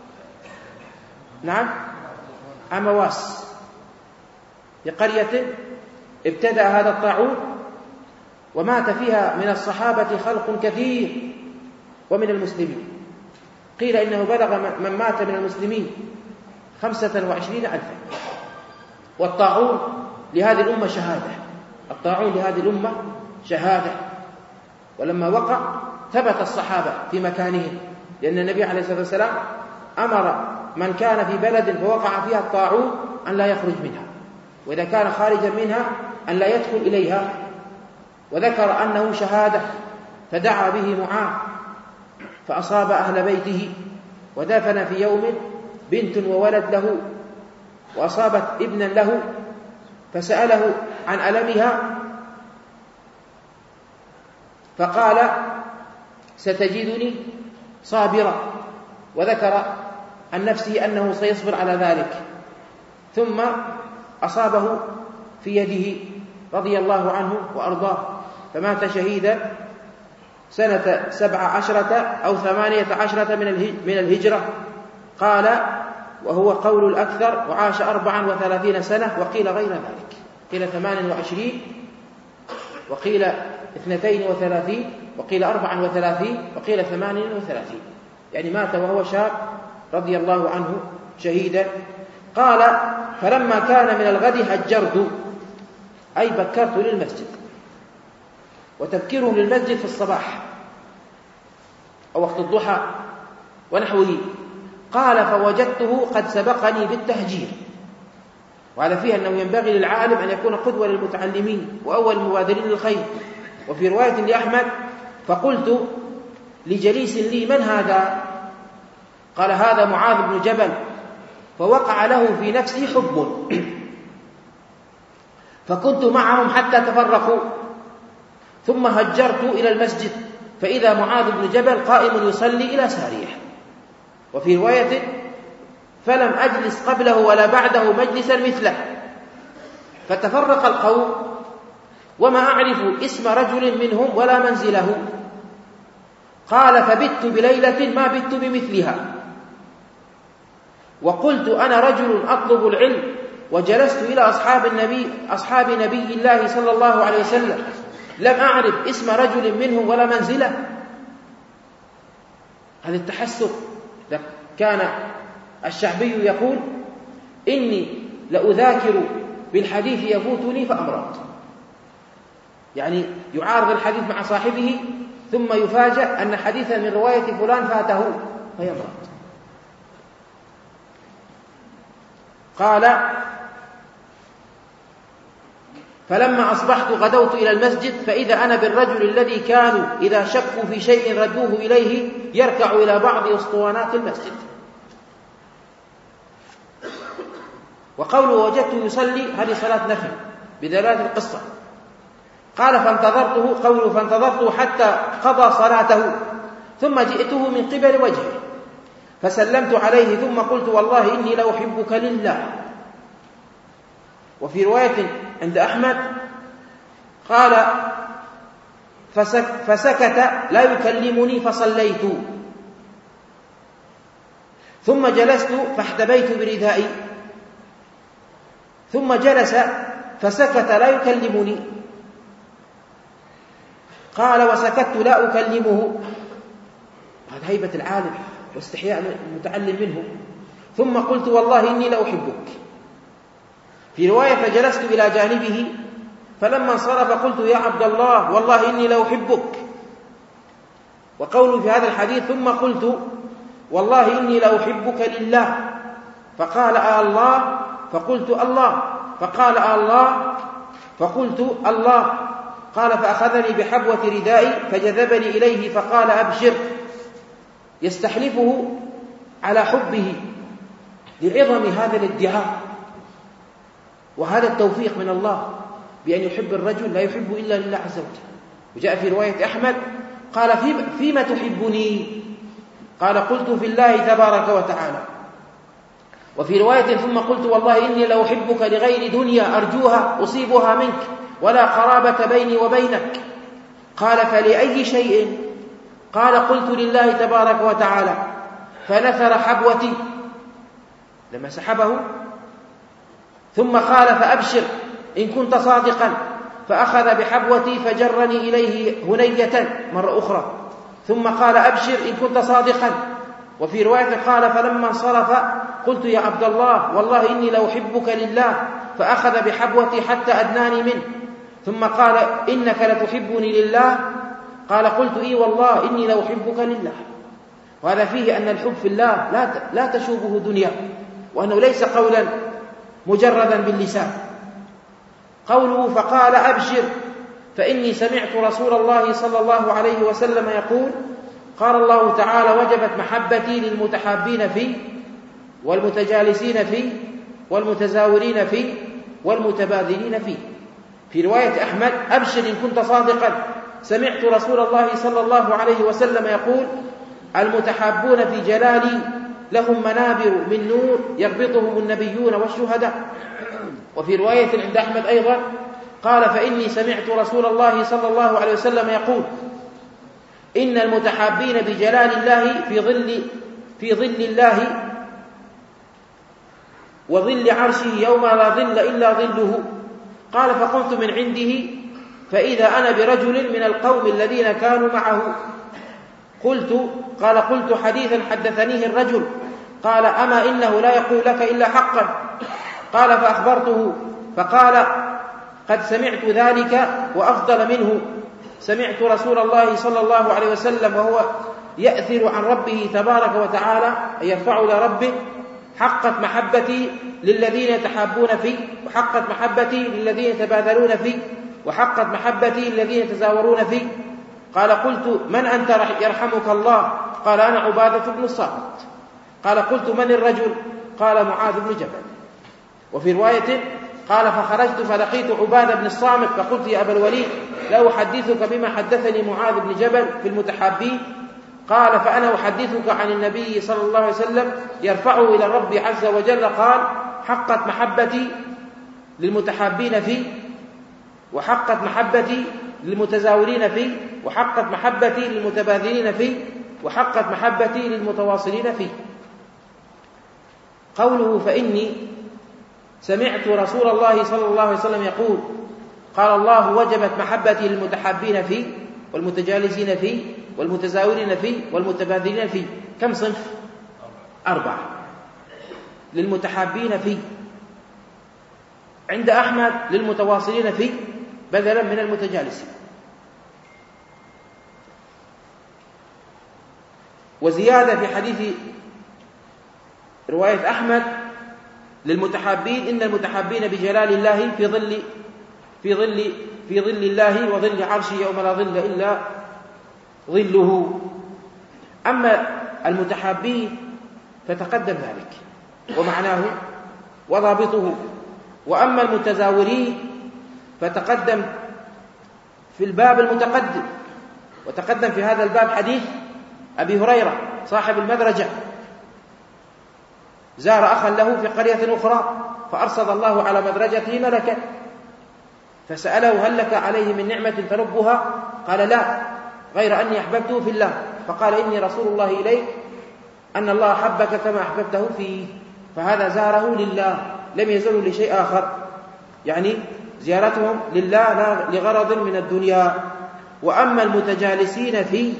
نعم عمواس، بقرية ابتدأ هذا الطاعون، ومات فيها من الصحابة خلق كثير ومن المسلمين. قيل إنه بلغ من مات من المسلمين خمسة وعشرين ألفا. والطاعون لهذه الأمة شهادة، الطاعون لهذه الأمة شهادة. ولما وقع ثبت الصحابة في مكانهم، لأن النبي عليه الصلاة والسلام أمر من كان في بلد فوقع فيها الطاعون أن لا يخرج منها، وإذا كان خارجا منها أن لا يدخل إليها. وذكر أنه شهادة، فدعا به معاذ فأصاب أهل بيته، ودفن في يوم بنت وولد له، وأصابت ابنا له فسأله عن ألمها فقال ستجدني صابرا، وذكر عن نفسه أنه سيصبر على ذلك. ثم أصابه في يده رضي الله عنه وأرضاه، فمات شهيدا سنة سبع عشرة أو ثمانية عشرة من الهجرة. قال وهو قول الأكثر، وعاش أربعا وثلاثين سنة، وقيل غير ذلك، قيل ثمان وعشرين، وقيل اثنتين وثلاثين، وقيل أربعا وثلاثين، وقيل ثمان وثلاثين، يعني مات وهو شاب رضي الله عنه شهيدا. قال فلما كان من الغد هجرت، أي بكرت للمسجد، وتبكيرهم للمسجد في الصباح أو وقت الضحى ونحوه. قال فوجدته قد سبقني بالتهجير، وهذا فيه أنه ينبغي للعالم أن يكون قدوة للمتعلمين وأول المبادرين للخير. وفي رواية لأحمد فقلت لجليس لي من هذا؟ قال هذا معاذ بن جبل، فوقع له في نفسي حب، فكنت معهم حتى تفرقوا، ثم هجرت إلى المسجد فإذا معاذ بن جبل قائم يصلي إلى سارية. وفي رواية فلم أجلس قبله ولا بعده مجلسا مثله، فتفرق القوم وما أعرف اسم رجل منهم ولا منزله. قال فبت بليلة ما بت بمثلها، وقلت أنا رجل أطلب العلم، وجلست إلى أصحاب النبي أصحاب نبي الله صلى الله عليه وسلم، لم أعرف اسم رجل منهم ولا منزله. هذا التحسر. كان الشعبي يقول إني لأذاكر بالحديث يفوتني فأمرض، يعني يعارض الحديث مع صاحبه ثم يفاجأ أن حديثا من رواية فلان فاته فيمرض. قال فلما أصبحت غدوت إلى المسجد فإذا أنا بالرجل الذي كانوا إذا شكوا في شيء ردوه إليه يركع إلى بعض أسطوانات المسجد. وقوله وجدته يصلي هذه صلاة نفل بدلالة القصة. قال فانتظرته، قوله فانتظرته حتى قضى صلاته، ثم جئته من قبل وجهه فسلمت عليه، ثم قلت والله إني لأحبك لله. وفي رواية عند أحمد قال فسك فسكت لا يكلمني فصليت، ثم جلست فاحتبيت بردائي، ثم جلس فسكت لا يكلمني. قال وسكت لا أكلمه، هذا هيبة العالم واستحياء المتعلم منه. ثم قلت والله إني لأحبك. في رواية فجلست إلى جانبه، فلما انصرف قلت يا عبد الله والله إني لأحبك. وقوله في هذا الحديث ثم قلت والله إني لأحبك لله، فقال آه الله، فقلت الله، فقال آه الله، فقلت الله. قال فأخذني بحبوة ردائي فجذبني إليه فقال أبشر، يستحلفه على حبه لعظم هذا الادعاء وهذا التوفيق من الله بأن يحب الرجل لا يحب إلا لله عز وجل. وجاء في رواية أحمد قال فيما تحبني؟ قال قلت في الله تبارك وتعالى. وفي رواية ثم قلت والله إني لأحبك لغير دنيا أرجوها أصيبها منك ولا قرابة بيني وبينك. قال فلأي شيء؟ قال قلت لله تبارك وتعالى. فنثر حبوتي لما سحبه، ثم قال فأبشر إن كنت صادقا، فأخذ بحبوتي فجرني إليه هنية مرة أخرى، ثم قال أبشر إن كنت صادقا. وفي رواية قال فلما انصرف قلت يا عبد الله والله إني لأحبك لله، فأخذ بحبوتي حتى أدناني منه، ثم قال إنك لتحبني لله؟ قال قلت إي والله إني لأحبك لله. وهذا فيه أن الحب في الله لا لا تشوبه دنيا، وأنه ليس قولا مجردا باللسان. قوله فقال أبشر فإني سمعت رسول الله صلى الله عليه وسلم يقول قال الله تعالى وجبت محبتي للمتحابين فيه والمتجالسين فيه والمتزاورين فيه والمتبادلين فيه. في رواية أحمد أبشر إن كنت صادقا سمعت رسول الله صلى الله عليه وسلم يقول المتحابون في جلالي لهم منابر من نور يقبضهم النبيون والشهداء. وفي رواية عند أحمد أيضا قال فإني سمعت رسول الله صلى الله عليه وسلم يقول إن المتحابين بجلال الله في ظل في ظل الله وظل عرشه يوم لا ظل إلا ظله. قال فقمت من عنده فإذا أنا برجل من القوم الذين كانوا معه. قلت قال قلت حديثا حدثنيه الرجل. قال أما إنه لا يقول لك إلا حقا. قال فأخبرته فقال قد سمعت ذلك وأفضل منه. سمعت رسول الله صلى الله عليه وسلم وهو يأثر عن ربه تبارك وتعالى يرفع إلى ربه حقت محبتي للذين يتحابون فيه وحقت محبتي للذين يتبادلون فيه وحقت محبتي للذين يتزاورون فيه. قال قلت من أنت يرحمك الله؟ قال أنا عبادة بن الصامت. قال قلت من الرجل؟ قال معاذ بن جبل. وفي رواية قال فخرجت فلقيت عبادة بن الصامت فقلت يا أبا الوليد لا أحدثك بما حدثني معاذ بن جبل في المتحابين. قال فأنا أحدثك عن النبي صلى الله عليه وسلم يرفعه إلى الرب عز وجل قال حقت محبتي للمتحابين فيه وحقت محبتي للمتزاورين فيه وحقت محبتي للمتبادلين فيه وحقت محبتي للمتواصلين فيه. قوله فإني سمعت رسول الله صلى الله عليه وسلم يقول قال الله وجبت محبتي للمتحابين فيه والمتجالسين فيه والمتزاورين فيه والمتبادلين فيه. كم صنف؟ أربعة. للمتحابين فيه عند أحمد للمتواصلين فيه بدلا من المتجالسين. وزيادة في حديث رواية أحمد للمتحابين إن المتحابين بجلال الله في ظل في ظل في ظل الله وظل عرشه يوم لا ظل إلا ظله. أما المتحابين فتقدم ذلك ومعناه وضابطه. وأما المتزاورين فتقدم في الباب المتقدم. وتقدم في هذا الباب حديث أبي هريرة صاحب المدرجة زار أخا له في قرية أخرى فأرصد الله على مدرجته ملكا فسأله هل لك عليه من نعمة تربها؟ قال لا غير أني أحببته في الله. فقال إني رسول الله إليك أن الله أحبك كما أحببته فيه. فهذا زاره لله لم يزلوا لشيء آخر، يعني زيارتهم لله لا لغرض من الدنيا. وأما المتجالسين فيه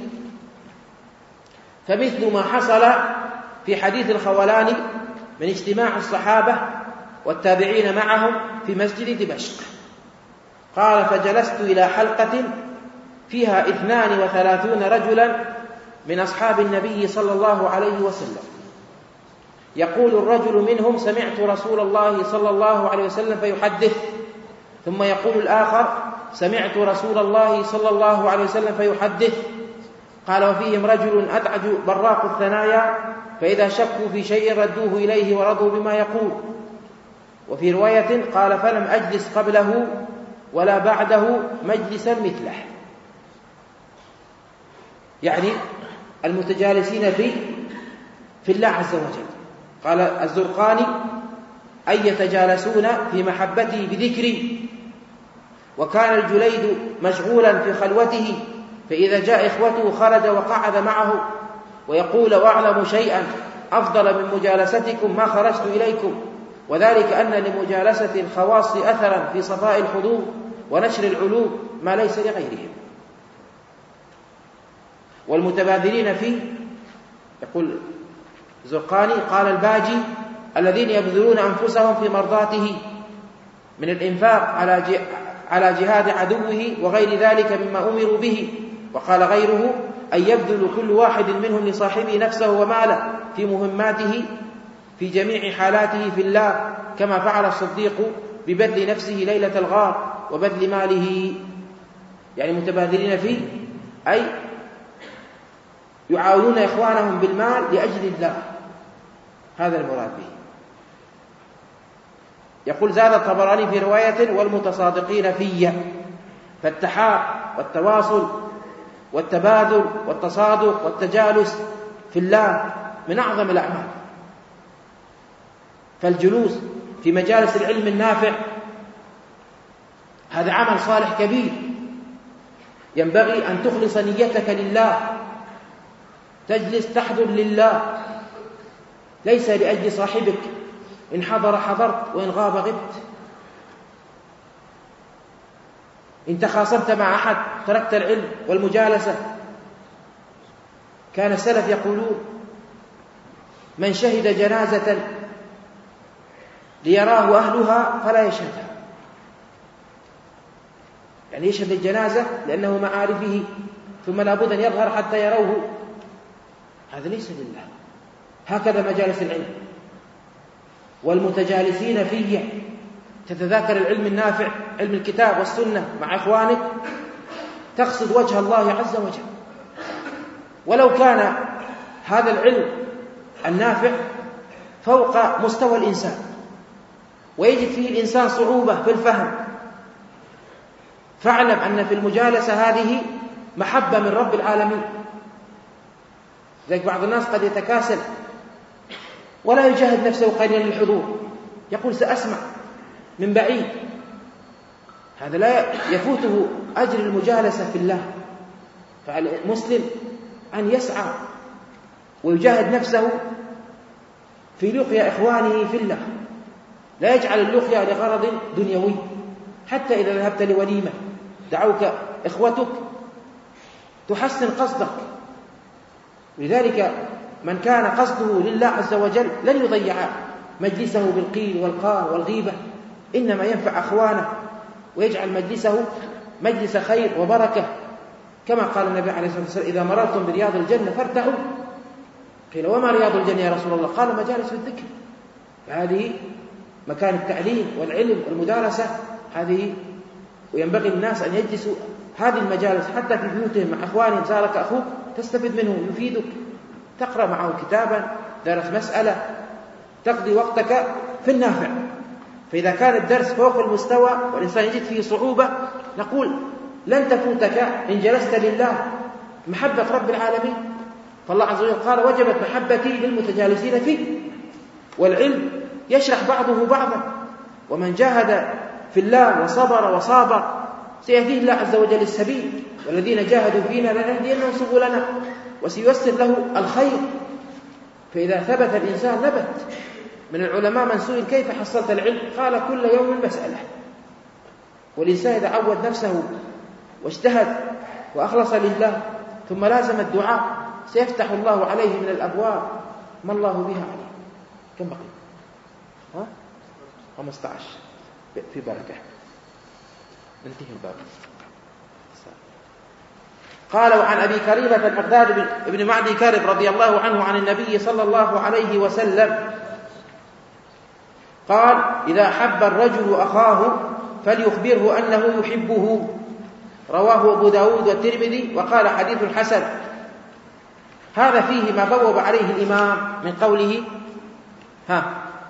فمثل ما حصل في حديث الخولاني من اجتماع الصحابة والتابعين معهم في مسجد دمشق. قال فجلست إلى حلقة فيها اثنان وثلاثون رجلا من أصحاب النبي صلى الله عليه وسلم. يقول الرجل منهم سمعت رسول الله صلى الله عليه وسلم فيحدث، ثم يقول الآخر سمعت رسول الله صلى الله عليه وسلم فيحدث. قال وفيهم رجل أدعج براق الثنايا فإذا شكوا في شيء ردوه إليه ورضوا بما يقول. وفي رواية قال فلم أجلس قبله ولا بعده مجلسا مثله، يعني المتجالسين في في الله عز وجل. قال الزرقاني أي يتجالسون في محبته بذكري. وكان الجليد مشغولا في خلوته فإذا جاء إخوته خرج وقعد معه ويقول وأعلم شيئا أفضل من مجالستكم ما خرجت إليكم، وذلك أن لمجالسة الخواص أثرا في صفاء الحضور ونشر العلوم ما ليس لغيرهم. والمتبادلين فيه يقول زرقاني قال الباجي الذين يبذلون أنفسهم في مرضاته من الإنفاق على على جهاد عدوه وغير ذلك مما أمروا به. وقال غيره أن يبذل كل واحد منهم لصاحبه نفسه وماله في مهماته في جميع حالاته في الله، كما فعل الصديق ببذل نفسه ليلة الغار وبذل ماله، يعني متبادلين فيه، أي يعاونون إخوانهم بالمال لأجل الله، هذا المراد به. يقول زاد الطبراني في رواية والمتصادقين في، فالتحاب والتواصل والتبادل والتصادق والتجالس في الله من أعظم الأعمال. فالجلوس في مجالس العلم النافع هذا عمل صالح كبير، ينبغي أن تخلص نيتك لله، تجلس تحضر لله، ليس لأجل صاحبك، إن حضر حضرت وإن غاب غبت، إن تخاصمت مع أحد تركت العلم والمجالسة. كان السلف يقولون من شهد جنازة ليراه أهلها فلا يشهدها، يعني يشهد الجنازة لأنه معارفه ثم لابد أن يظهر حتى يروه، هذا ليس لله. هكذا مجالس العلم والمتجالسين فيه، تتذاكر العلم النافع، علم الكتاب والسنة مع إخوانك، تقصد وجه الله عز وجل. ولو كان هذا العلم النافع فوق مستوى الإنسان ويجد فيه الإنسان صعوبة في الفهم، فاعلم أن في المجالسة هذه محبة من رب العالمين. ذلك بعض الناس قد يتكاسل ولا يجاهد نفسه قليلا للحضور، يقول سأسمع من بعيد، هذا لا يفوته أجر المجالسة في الله. فعلى المسلم أن يسعى ويجاهد نفسه في لقيا إخوانه في الله، لا يجعل اللقيا لغرض دنيوي. حتى إذا ذهبت لوليمة دعوك إخوتك تحسن قصدك. لذلك من كان قصده لله عز وجل لن يضيع مجلسه بالقيل والقال والغيبة، إنما ينفع أخوانه ويجعل مجلسه مجلس خير وبركة، كما قال النبي عليه الصلاة والسلام إذا مررتم برياض الجنة فارتعوا. قيل وما رياض الجنة يا رسول الله؟ قال مجالس الذكر. فهذه مكان التعليم والعلم والمدارسة هذه، وينبغي الناس أن يجلسوا هذه المجالس حتى في بيوتهم مع أخوانهم. سارك أخوك تستفيد منه، يفيدك، تقرأ معه كتابا، درس مسألة، تقضي وقتك في النافع. فإذا كان الدرس فوق المستوى والإنسان يجد فيه صعوبة، نقول لن تفوتك إن جلست لله محبة رب العالمين. فالله عز وجل قال وجبت محبتي للمتجالسين فيه. والعلم يشرح بعضه بعضا، ومن جاهد في الله وصبر وصابر سيهديه الله عز وجل السبيل، والذين جاهدوا فينا لنهدينهم سبلنا وسييسر له الخير. فإذا ثبت الإنسان نبت. من العلماء من سئل كيف حصلت العلم؟ قال كل يوم مسألة. والإنسان إذا عود نفسه واجتهد وأخلص لله ثم لازم الدعاء سيفتح الله عليه من الأبواب ما الله بها عليه. كم بقي؟ ها؟ خمسة عشر في بركة، ننتهي الباب. قال وعن أبي كريمة المقداد بن معدي كرب رضي الله عنه عن النبي صلى الله عليه وسلم قال إذا حب الرجل أخاه فليخبره أنه يحبه، رواه أبو داود والترمذي وقال حديث حسن. هذا فيه ما بوب عليه الإمام من قوله ها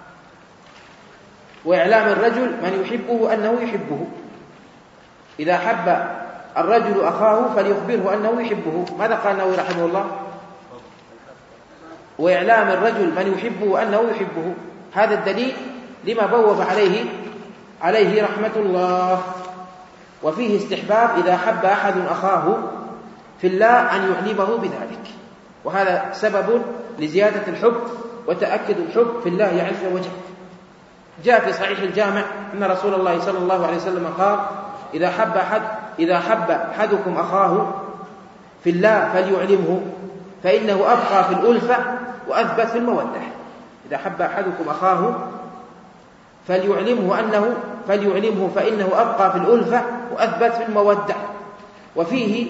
وإعلام الرجل من يحبه أنه يحبه. إذا حب الرجل أخاه فليخبره أنه يحبه. ماذا قال النووي رحمه الله؟ وإعلام الرجل من يحبه أنه يحبه. هذا الدليل لما بوب عليه عليه رحمة الله. وفيه استحباب إذا حب أحد أخاه في الله أن يعلمه بذلك، وهذا سبب لزيادة الحب وتأكد الحب في الله عز وجل. جاء في صحيح الجامع أن رسول الله صلى الله عليه وسلم قال إذا حب أحد إذا حب أحدكم أخاه في الله فليعلمه فإنه أبقى في الألفة وأثبت في المودة. إذا حب أحدكم أخاه فليعلمه أنه فليعلمه فإنه أبقى في الألفة وأثبت في المودة. وفيه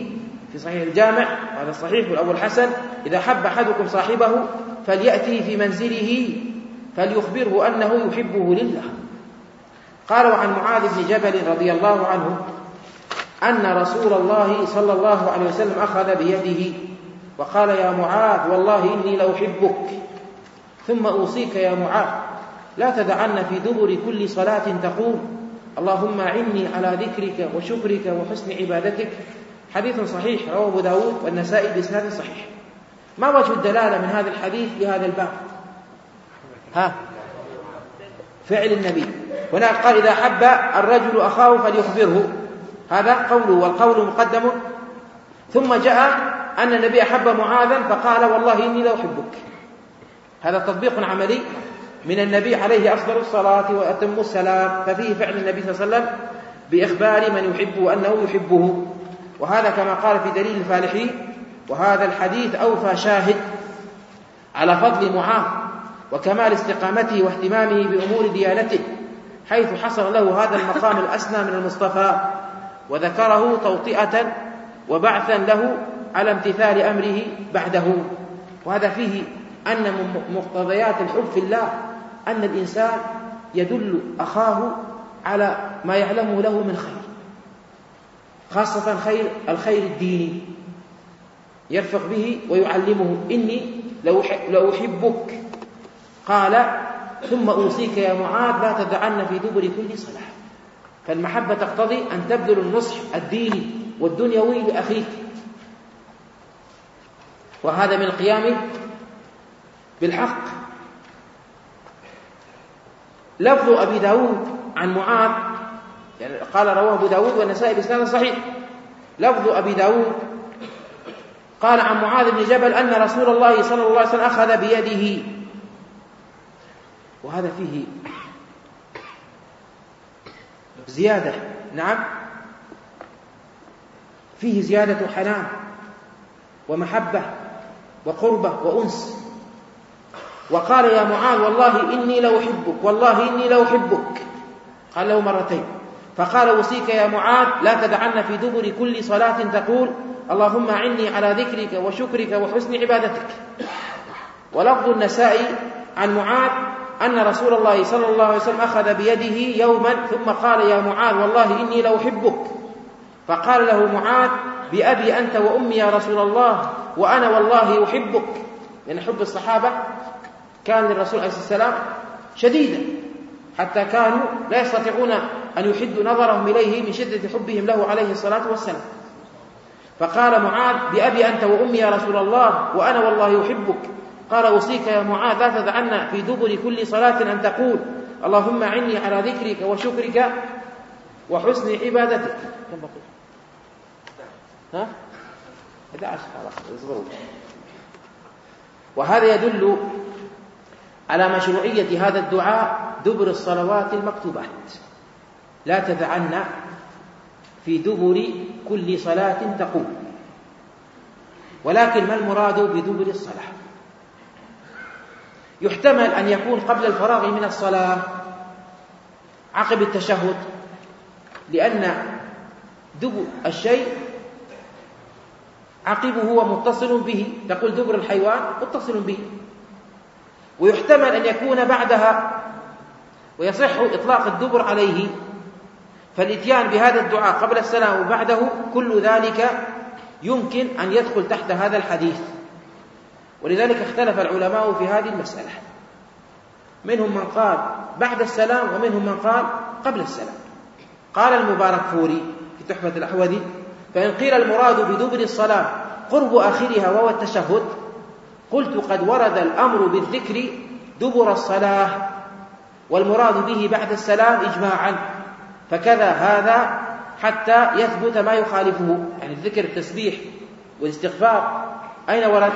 في صحيح الجامع، هذا صحيح والأول حسن: إذا حب أحدكم صاحبه فليأتي في منزله فليخبره أنه يحبه لله. قال: وعن معاذ بن جبل رضي الله عنه أن رسول الله صلى الله عليه وسلم أخذ بيده وقال: يا معاذ والله إني لأحبك، ثم أوصيك يا معاذ لا تدعن في دبر كل صلاة تقول: اللهم أعني على ذكرك وشكرك وحسن عبادتك. حديث صحيح رواه أبو داود والنسائي بإسناد صحيح. ما وجه الدلالة من هذا الحديث بهذا الباب؟ ها فعل النبي هنا قال: إذا حب الرجل أخاه فليخبره، هذا قوله، والقول مقدم. ثم جاء أن النبي أحب معاذا فقال: والله إني لأحبك. هذا تطبيق عملي من النبي عليه أفضل الصلاة وأتم السلام، ففيه فعل النبي صلى الله عليه وسلم بإخبار من يحبه أنه يحبه، وهذا كما قال في دليل الفالحين. وهذا الحديث أوفى شاهد على فضل معاذ وكمال استقامته واهتمامه بأمور ديانته، حيث حصل له هذا المقام الأسنى من المصطفى، وذكره توطئة وبعثا له على امتثال أمره بعده. وهذا فيه أن من مقتضيات الحب في الله أن الإنسان يدل أخاه على ما يعلمه له من خير، خاصة خير الخير الديني، يرفق به ويعلمه: إني لأحبك. قال: ثم أوصيك يا معاذ لا تدعن في دبر كل صلاة. فالمحبة تقتضي أن تبذل النصح الديني والدنيوي لأخيك، وهذا من القيام بالحق. لفظ أبي داود عن معاذ، يعني قال رواه أبو داود والنسائي بإسناد صحيح. لفظ أبي داود قال عن معاذ بن جبل أن رسول الله صلى الله عليه وسلم أخذ بيده، وهذا فيه زيادة، نعم فيه زيادة حنان ومحبة وقربة وأنس. وقال: يا معاذ والله إني لأحبك، والله إني لأحبك، قال له مرتين. فقال: أوصيك يا معاذ لا تدعن في دبر كل صلاة تقول: اللهم أعني على ذكرك وشكرك وحسن عبادتك. ولفظ النسائي عن معاذ أن رسول الله صلى الله عليه وسلم أخذ بيده يوما ثم قال: يا معاذ والله إني لأحبك. فقال له معاذ: بأبي أنت وأمي يا رسول الله، وأنا والله أحبك. لأن يعني حب الصحابة كان للرسول عليه الصلاة والسلام شديدا، حتى كانوا لا يستطيعون أن يحدوا نظرهم إليه من شدة حبهم له عليه الصلاة والسلام. فقال معاذ: بأبي أنت وأمي يا رسول الله، وأنا والله أحبك. قال: أوصيك يا معاذ لا تدعن في دبر كل صلاة أن تقول: اللهم أعني على ذكرك وشكرك وحسن عبادتك. ها؟ إذا عشر خلاص. وهذا يدل على مشروعية هذا الدعاء دبر الصلوات المكتوبات: لا تدعن في دبر كل صلاة تقول. ولكن ما المراد بدبر الصلاة؟ يحتمل أن يكون قبل الفراغ من الصلاة، عقب التشهد، لأن دبر الشيء عقبه ومتصل به، تقول دبر الحيوان متصل به. ويحتمل أن يكون بعدها، ويصح إطلاق الدبر عليه، فالإتيان بهذا الدعاء قبل السلام وبعده كل ذلك يمكن أن يدخل تحت هذا الحديث. ولذلك اختلف العلماء في هذه المسألة، منهم من قال بعد السلام ومنهم من قال قبل السلام. قال المباركفوري في تحفة الأحوذي: فإن قيل المراد بدبر الصلاة قرب آخرها وهو التشهد، قلت قد ورد الأمر بالذكر دبر الصلاة، والمراد به بعد السلام إجماعا، فكذا هذا حتى يثبت ما يخالفه. يعني الذكر التسبيح والاستغفار أين ورد؟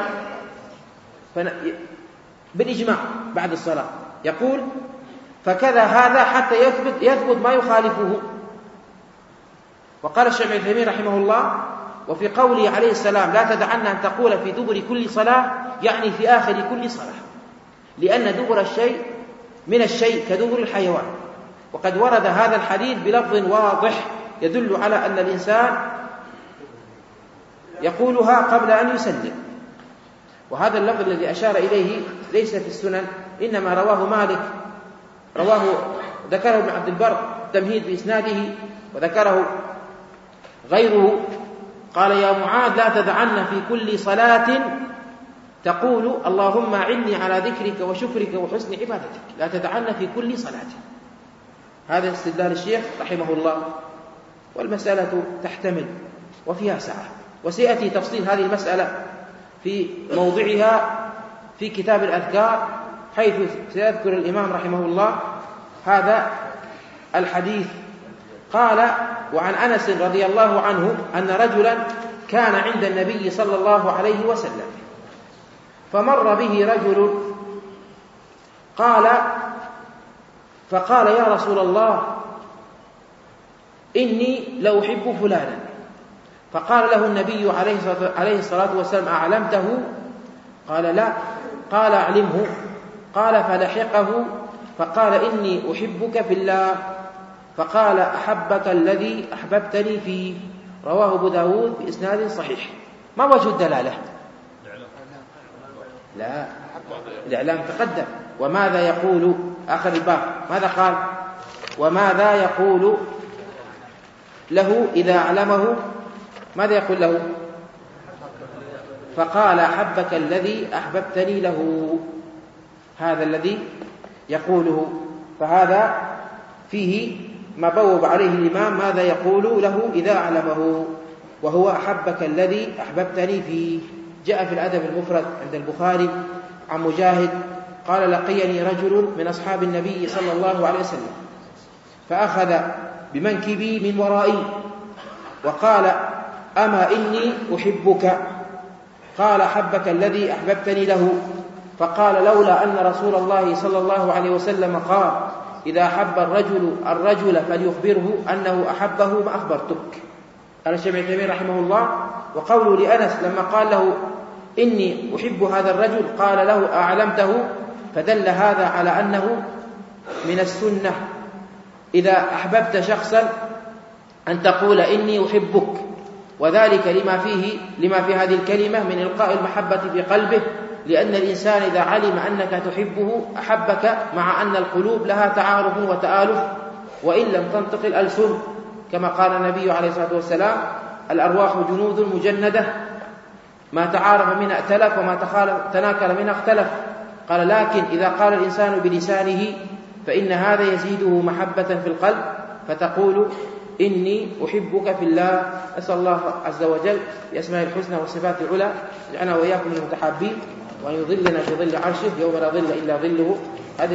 بالإجماع بعد الصلاة. يقول: فكذا هذا حتى يثبت, يثبت ما يخالفه. وقال الشيخ ابن تيمية رحمه الله: وفي قوله عليه السلام لا تدعن أن تقول في دبر كل صلاة، يعني في آخر كل صلاة، لأن دبر الشيء من الشيء كدبر الحيوان. وقد ورد هذا الحديث بلفظ واضح يدل على أن الإنسان يقولها قبل أن يسلم. وهذا اللفظ الذي أشار إليه ليس في السنن، إنما رواه مالك، رواه ذكره ابن عبد البر تمهيد بإسناده، وذكره غيره. قال: يا معاذ لا تدعن في كل صلاة تقول اللهم أعني على ذكرك وشكرك وحسن عبادتك، لا تدعن في كل صلاة. هذا استدلال الشيخ رحمه الله، والمسألة تحتمل وفيها سعة، وسيأتي تفصيل هذه المسألة في موضعها في كتاب الأذكار، حيث سيذكر الإمام رحمه الله هذا الحديث. قال: وعن أنس رضي الله عنه أن رجلا كان عند النبي صلى الله عليه وسلم، فمر به رجل قال فقال: يا رسول الله إني لأحب فلانا. فقال له النبي عليه الصلاة والسلام: أعلمته؟ قال: لا. قال: أعلمه. قال: فلحقه فقال: إني أحبك في الله. فقال: أحبك الذي أحببتني فيه. رواه أبو داود بإسناد صحيح. ما وجه الدلالة؟ لا، الإعلام تقدم. وماذا يقول آخر الباب؟ ماذا قال؟ وماذا يقول له إذا أعلمه؟ ماذا يقول له؟ فقال: أحبك الذي أحببتني له. هذا الذي يقوله، فهذا فيه ما بوب عليه الإمام ماذا يقول له إذا أعلمه، وهو أحبك الذي أحببتني فيه. جاء في الأدب المفرد عند البخاري عن مجاهد قال: لقيني رجل من أصحاب النبي صلى الله عليه وسلم فأخذ بمنكبي من ورائي وقال: أما إني أحبك. قال: أحبك الذي أحببتني له. فقال: لولا أن رسول الله صلى الله عليه وسلم قال: إذا أحب الرجل الرجل فليخبره أنه أحبه ما أخبرتك. قال الشيخ ابن تيمية رحمه الله: وقوله لأنس لما قال له إني أحب هذا الرجل قال له: أعلمته، فدل هذا على أنه من السنة إذا أحببت شخصا أن تقول إني أحبك، وذلك لما فيه لما في هذه الكلمة من إلقاء المحبة في قلبه، لأن الإنسان إذا علم أنك تحبه أحبك، مع أن القلوب لها تعارف وتآلف وإن لم تنطق الألسن، كما قال النبي عليه الصلاة والسلام: الأرواح جنود مجندة ما تعارف منها ائتلف وما تناكر منها اختلف. قال: لكن إذا قال الإنسان بلسانه فإن هذا يزيده محبة في القلب، فتقول إني أحبك في الله. أسأل الله عز وجل بأسماء الحسنى وصفات العلى يجعلنا وإياكم من المتحابين، وأن يظلنا في ظل عرشه يوم لا ظل إلا ظله.